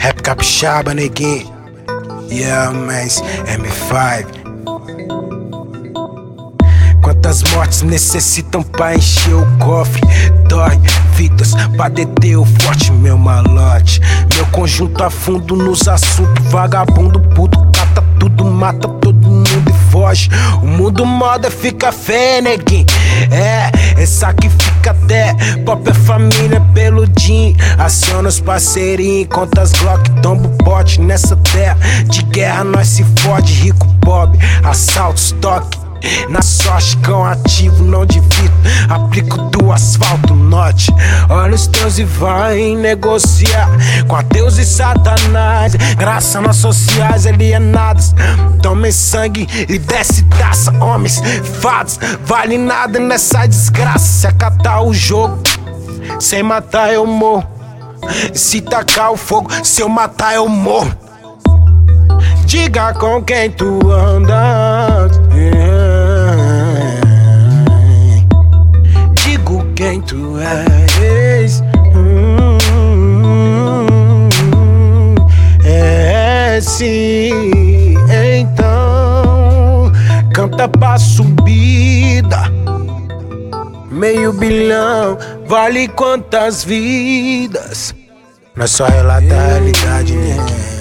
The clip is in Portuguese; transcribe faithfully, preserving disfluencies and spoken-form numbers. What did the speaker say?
Rap capixaba, neguinho. Yeah, mas M cinco. Quantas mortes necessitam pra encher o cofre? Dói, vidas pra deter o forte, meu malote. Meu conjunto a fundo nos assuntos. Vagabundo puto, cata tudo, mata todo mundo e foge. O mundo moda fica fé, neguinho. É, essa aqui fica até própria família peludinho. Aciona os parceirinhos, conta as Glock, tomba o pote. Nessa terra de guerra nós se fode. Rico, pobre, assalto, estoque. Na sorte, cão ativo, não divido. Aplico do asfalto, norte. Olha os teus e vai negociar com ateus e satanás. Graça nas sociais alienadas. Tomem sangue e desce taça. Homens, fados, vale nada nessa desgraça. Se acatar o jogo, sem matar eu morro. Se tacar o fogo, se eu matar eu morro. Diga com quem tu andas, yeah. Digo quem tu és, hum, é sim. Então canta pra subida. Meio bilhão vale quantas vidas? Nós só relata a realidade, ninguém.